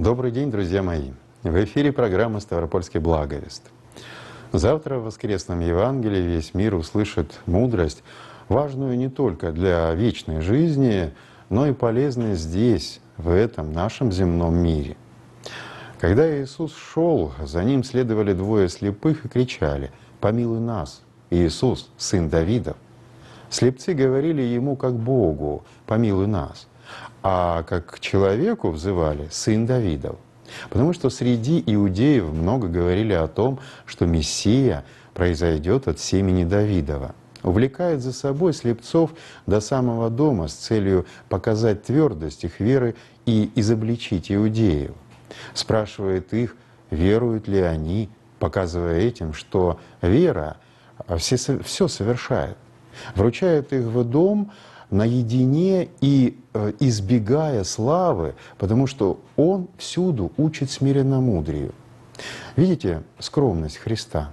Добрый день, друзья мои! В эфире программа «Ставропольский благовест». Завтра в воскресном Евангелии весь мир услышит мудрость, важную не только для вечной жизни, но и полезную здесь, в этом нашем земном мире. Когда Иисус шел, за Ним следовали двое слепых и кричали: «Помилуй нас, Иисус, Сын Давидов!» Слепцы говорили Ему как Богу: «Помилуй нас!» А как к человеку взывали: «Сын Давидов». Потому что среди иудеев много говорили о том, что Мессия произойдет от семени Давидова. Увлекает за собой слепцов до самого дома с целью показать твердость их веры и изобличить иудеев. Спрашивает их, веруют ли они, показывая этим, что вера все совершает. Вручает их в дом наедине и избегая славы, потому что Он всюду учит смиренномудрию. Видите скромность Христа?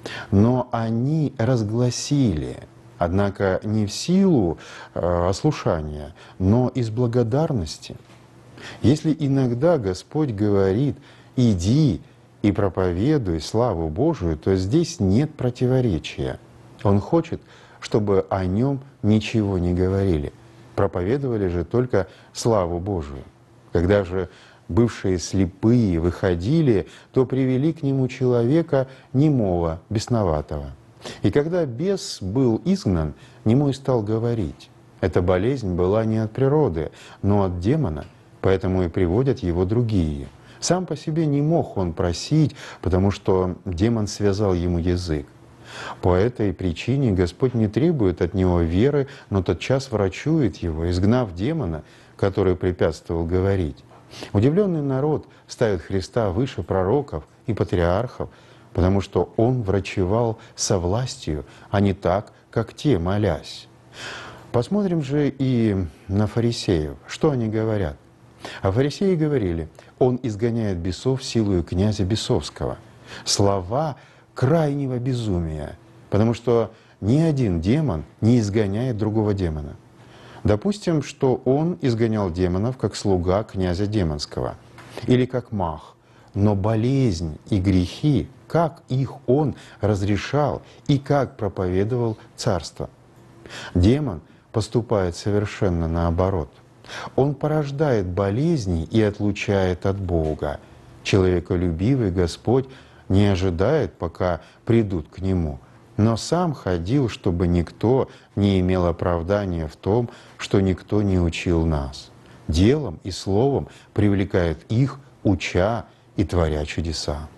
Но они разгласили, однако не в силу ослушания, но из благодарности. Если иногда Господь говорит: «Иди и проповедуй славу Божию», то здесь нет противоречия. Он хочет, чтобы о Нем ничего не говорили. Проповедовали же только славу Божию. Когда же бывшие слепые выходили, то привели к Нему человека немого, бесноватого. И когда бес был изгнан, немой стал говорить. Эта болезнь была не от природы, но от демона, поэтому и приводят его другие. Сам по себе не мог он просить, потому что демон связал ему язык. По этой причине Господь не требует от него веры, но тотчас врачует его, изгнав демона, который препятствовал говорить. Удивленный народ ставит Христа выше пророков и патриархов, потому что Он врачевал со властью, а не так, как те, молясь. Посмотрим же и на фарисеев. Что они говорят? А фарисеи говорили: «Он изгоняет бесов силою князя бесовского». Слова крайнего безумия, потому что ни один демон не изгоняет другого демона. Допустим, что он изгонял демонов как слуга князя демонского или как маг, но болезнь и грехи, как их он разрешал и как проповедовал царство. Демон поступает совершенно наоборот. Он порождает болезни и отлучает от Бога. Человеколюбивый Господь не ожидает, пока придут к Нему, но Сам ходил, чтобы никто не имел оправдания в том, что никто не учил нас. Делом и словом привлекает их, уча и творя чудеса.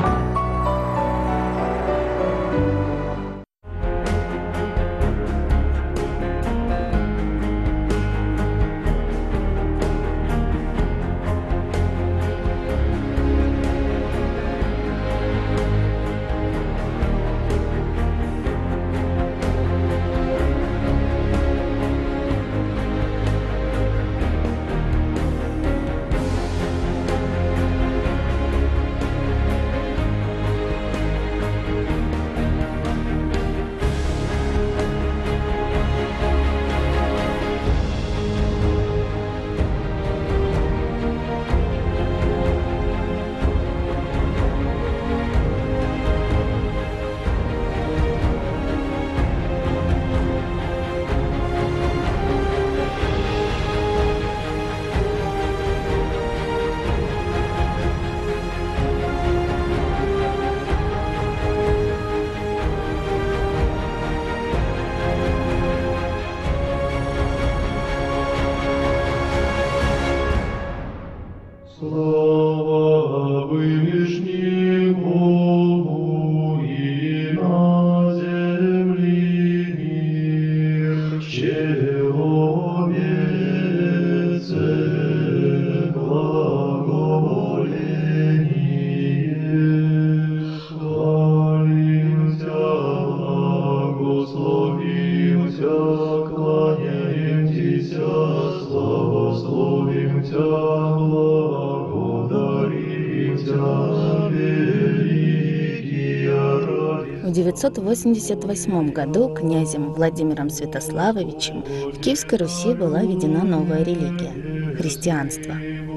В 988 году князем Владимиром Святославовичем в Киевской Руси была введена новая религия – христианство.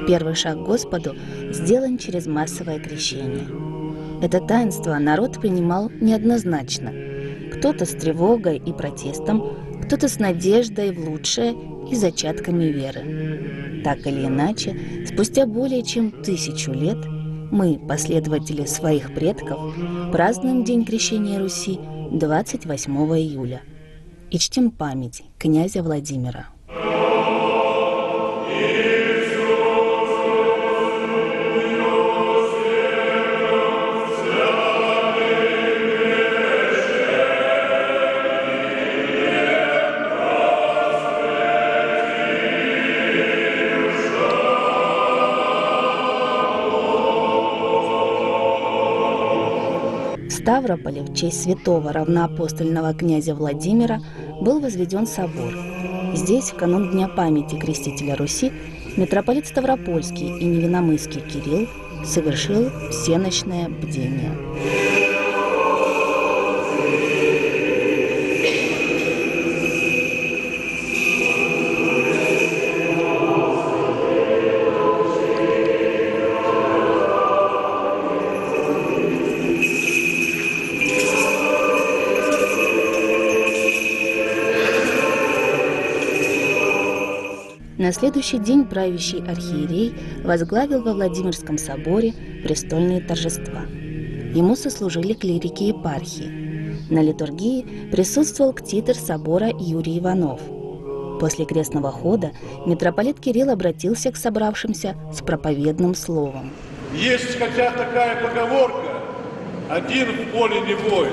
Первый шаг к Господу сделан через массовое крещение. Это таинство народ принимал неоднозначно. Кто-то с тревогой и протестом, кто-то с надеждой в лучшее и зачатками веры. Так или иначе, спустя более чем 1000 лет мы, последователи своих предков, празднуем День крещения Руси 28 июля и чтим память князя Владимира. В Ставрополе в честь святого равноапостольного князя Владимира был возведен собор. Здесь, в канун Дня памяти крестителя Руси, митрополит Ставропольский и Невинномысский Кирилл совершил всенощное бдение. На следующий день правящий архиерей возглавил во Владимирском соборе престольные торжества. Ему сослужили клирики епархии. На литургии присутствовал ктитор собора Юрий Иванов. После крестного хода митрополит Кирилл обратился к собравшимся с проповедным словом. Есть хотя такая поговорка: один в поле не воин.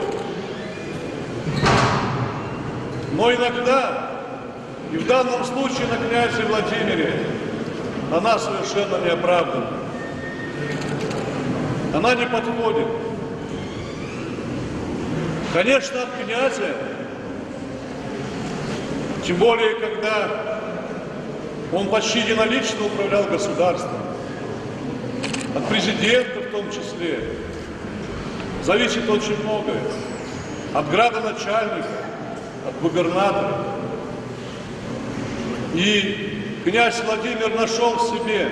Но иногда, и в данном случае на князе Владимире, она совершенно не оправдана. Она не подходит. Конечно, от князя, тем более, когда он почти единолично управлял государством, от президента в том числе, зависит очень многое. От градоначальника, от губернатора. И князь Владимир нашел в себе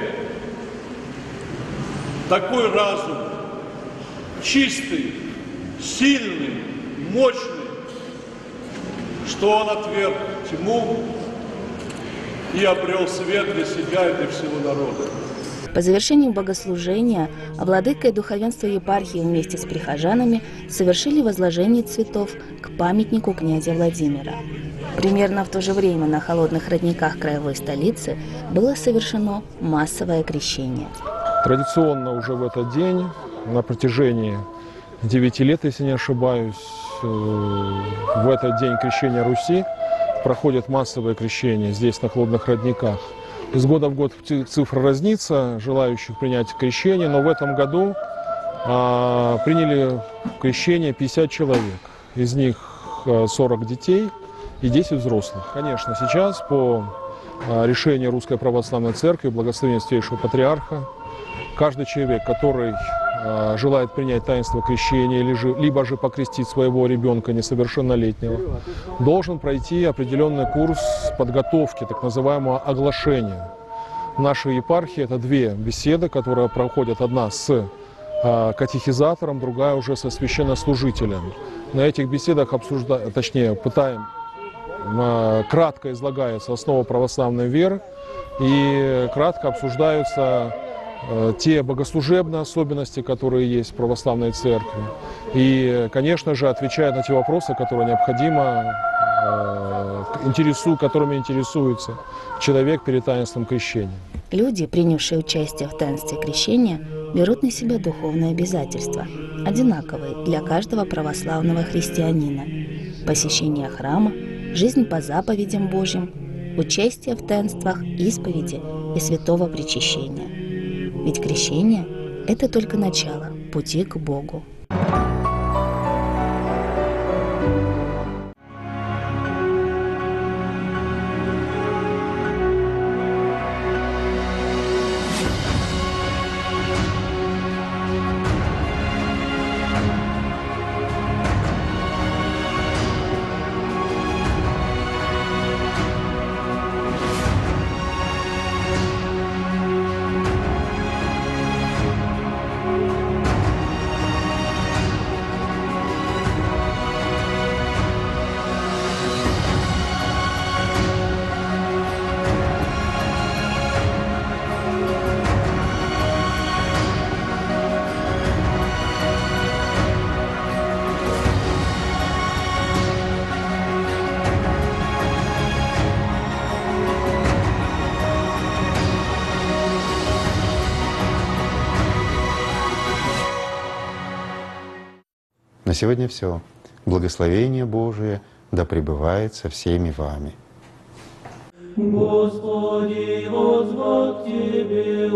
такой разум, чистый, сильный, мощный, что он отверг тьму и обрел свет для себя и для всего народа. По завершению богослужения владыка и духовенство епархии вместе с прихожанами совершили возложение цветов к памятнику князя Владимира. Примерно в то же время на холодных родниках краевой столицы было совершено массовое крещение. Традиционно уже в этот день, на протяжении 9 лет, если не ошибаюсь, в этот день крещения Руси проходит массовое крещение здесь, на холодных родниках. Из года в год цифра разнится, желающих принять крещение, но в этом году приняли крещение 50 человек. Из них 40 детей и 10 взрослых. Конечно, сейчас по решению Русской Православной Церкви, благословения Святейшего Патриарха, каждый человек, который желает принять таинство крещения, либо же покрестить своего ребенка несовершеннолетнего, должен пройти определенный курс подготовки, так называемого оглашения. В нашей епархии это 2 беседы, которые проходят, одна с катехизатором, другая уже со священнослужителем. На этих беседах кратко излагается основа православной веры и кратко обсуждаются те богослужебные особенности, которые есть в православной церкви. И, конечно же, отвечает на те вопросы, которые необходимо, которыми интересуется человек перед таинством крещения. Люди, принявшие участие в таинстве крещения, берут на себя духовные обязательства, одинаковые для каждого православного христианина: посещение храма, жизнь по заповедям Божьим, участие в таинствах исповеди и святого причащения. Ведь крещение – это только начало пути к Богу. сегодня все. Благословение Божие да пребывает со всеми вами. Господи, воззвал к Тебе,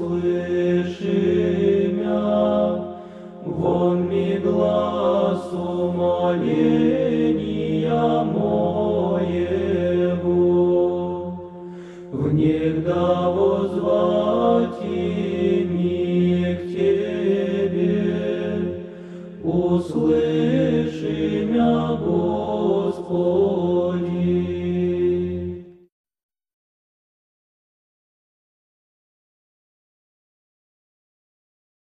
услыши мя, вон ми глаз умоления моего, внегда воззвать ми к Тебе, услыши мя, Господи.